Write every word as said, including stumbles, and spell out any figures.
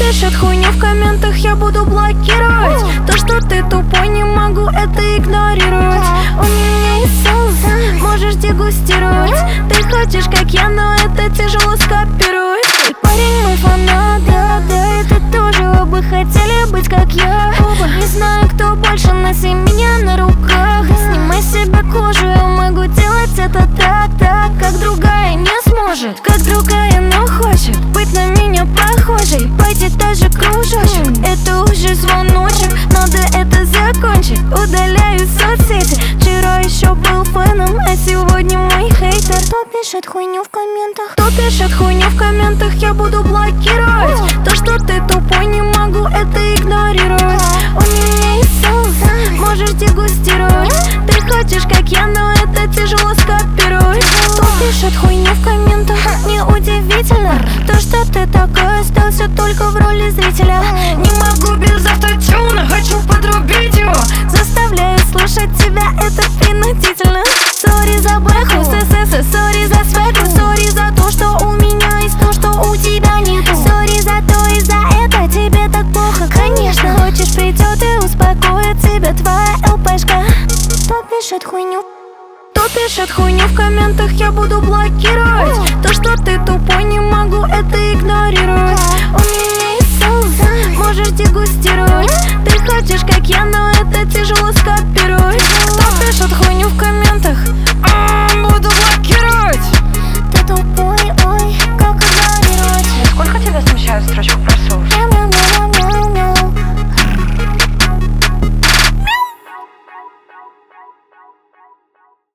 пишет хуйню в комментах, я буду блокировать. То, что ты тупой, не могу это игнорировать. У меня есть соус, можешь дегустировать. Ты хочешь как я, но это тяжело скопировать. Ты парень мой фанат, да, да, и ты тоже оба хотели быть как я. Не знаю, кто больше, носи меня на руках. Снимай с себя кожу, я могу делать это так, так, как другая не сможет. Как другая, но хочет быть на меня похожей. Пойти даже кружочек, это уже звоночек. Надо это закончить, удаляю соцсети. Вчера еще был фэном, а сегодня мой хейтер. Кто пишет хуйню в комментах? Кто пишет хуйню в комментах, я буду блокировать. То, что ты тупой, не могу это игнорировать. У меня есть соус, можешь дегустировать. Ты хочешь как я, но это тяжело скопировать. Кто пишет хуйню в комментах? Неудивительно, то, что ты такой остался только в роли зрителя. Не могу без автотюна, хочу подрубить его. Заставляю слушать тебя, это принудительно. Сори за бэху, сс, сори за свеку. Сори за то, что у меня есть то, что у тебя нет. Сори за то и за это, тебе так плохо. Конечно, хочешь придет и успокоит тебя твоя ЛПшка. Кто пишет хуйню? Кто пишет хуйню в комментах, я буду блокировать. То, что ты тупой, не могу это игнорировать. У меня есть соус, можешь дегустировать. Ты хочешь как я, но это тяжело скопировать. Кто пишет хуйню в комментах?